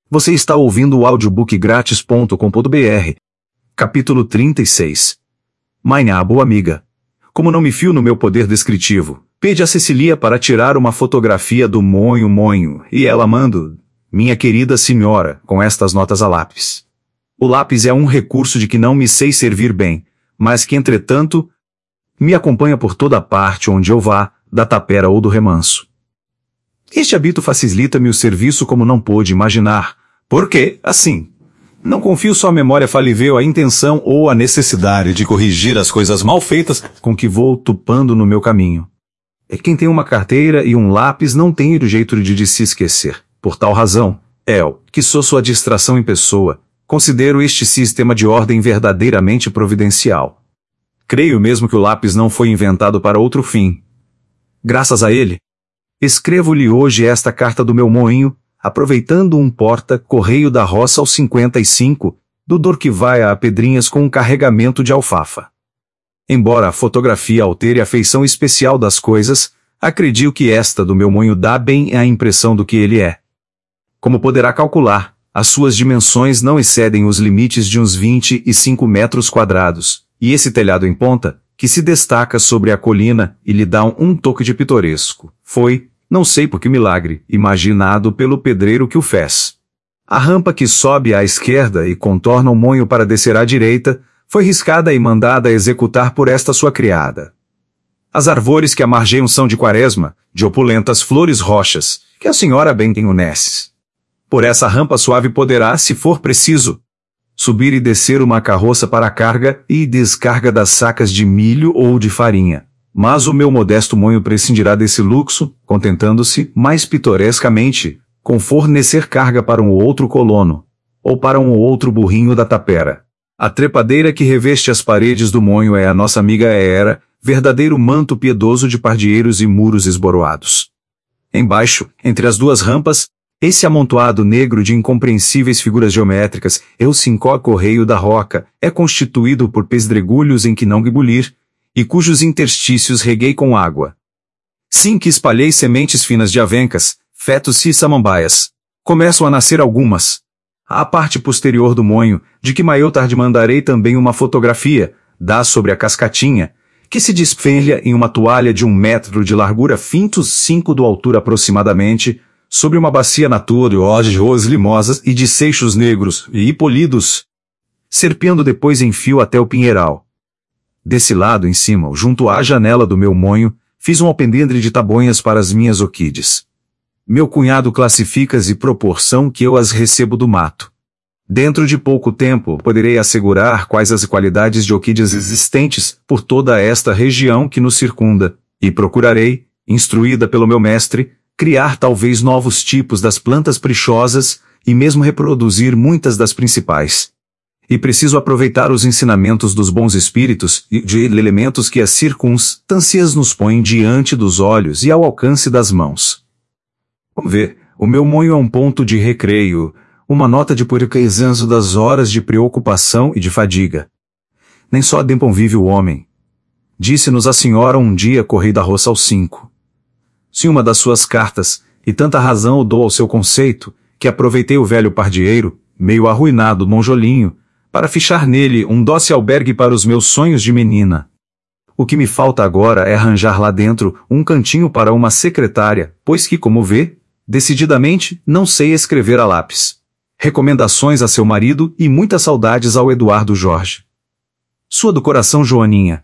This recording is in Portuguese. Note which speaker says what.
Speaker 1: Você está ouvindo o audiobookgratis.com.br. Capítulo 36. Minha boa amiga. Como não me fio no meu poder descritivo, pede a Cecilia para tirar uma fotografia do monho e ela manda, minha querida senhora, com estas notas a lápis. O lápis é um recurso de que não me sei servir bem, mas que, entretanto, me acompanha por toda parte onde eu vá, da tapera ou do remanso. Este hábito facilita-me o serviço como não pôde imaginar, porque, assim, não confio só à memória falível a intenção ou a necessidade de corrigir as coisas mal feitas com que vou tupando no meu caminho. É quem tem uma carteira e um lápis não tem o jeito de se esquecer. Por tal razão, eu, que sou sua distração em pessoa, considero este sistema de ordem verdadeiramente providencial. Creio mesmo que o lápis não foi inventado para outro fim. Graças a ele, escrevo-lhe hoje esta carta do meu moinho, aproveitando um porta-correio da roça aos 55, do dor que vai a Pedrinhas com um carregamento de alfafa. Embora a fotografia altere a feição especial das coisas, acredito que esta do meu moinho dá bem a impressão do que ele é. Como poderá calcular, as suas dimensões não excedem os limites de uns 25 metros quadrados, e esse telhado em ponta, que se destaca sobre a colina e lhe dá um toque de pitoresco, foi, não sei por que milagre, imaginado pelo pedreiro que o fez. A rampa que sobe à esquerda e contorna o moinho para descer à direita, foi riscada e mandada executar por esta sua criada. As árvores que a margeiam são de quaresma, de opulentas flores roxas, que a senhora bem tem unesses. Por essa rampa suave poderá, se for preciso, subir e descer uma carroça para a carga e descarga das sacas de milho ou de farinha. Mas o meu modesto moinho prescindirá desse luxo, contentando-se, mais pitorescamente, com fornecer carga para um outro colono, ou para um outro burrinho da tapera. A trepadeira que reveste as paredes do moinho é a nossa amiga Era, verdadeiro manto piedoso de pardieiros e muros esboroados. Embaixo, entre as duas rampas, esse amontoado negro de incompreensíveis figuras geométricas, o cincó correio da roca, é constituído por pesdregulhos em que não bulir, e cujos interstícios reguei com água. Sim que espalhei sementes finas de avencas, fetos e samambaias. Começam a nascer algumas. À parte posterior do moinho, de que mais tarde mandarei também uma fotografia, dá sobre a cascatinha, que se despenha em uma toalha de 1 metro de largura fintos 5 de altura aproximadamente, sobre uma bacia natura de rosas limosas e de seixos negros e polidos, serpeando depois em fio até o pinheiral. Desse lado em cima, junto à janela do meu moinho, fiz um alpendre de tabanhas para as minhas orquídeas. Meu cunhado classifica-as e proporção que eu as recebo do mato. Dentro de pouco tempo, poderei assegurar quais as qualidades de orquídeas existentes por toda esta região que nos circunda, e procurarei, instruída pelo meu mestre, criar talvez novos tipos das plantas prichosas e mesmo reproduzir muitas das principais. E preciso aproveitar os ensinamentos dos bons espíritos e de elementos que as circunstâncias nos põem diante dos olhos e ao alcance das mãos. Vamos ver, o meu moinho é um ponto de recreio, uma nota de purificação das horas de preocupação e de fadiga. Nem só dempam vive o homem. Disse-nos a senhora um dia correi da roça aos 5. Se uma das suas cartas, e tanta razão eu dou ao seu conceito, que aproveitei o velho pardieiro, meio arruinado monjolinho, para fichar nele um doce albergue para os meus sonhos de menina. O que me falta agora é arranjar lá dentro um cantinho para uma secretária, pois que, como vê, decididamente, não sei escrever a lápis. Recomendações a seu marido e muitas saudades ao Eduardo Jorge. Sua do coração Joaninha.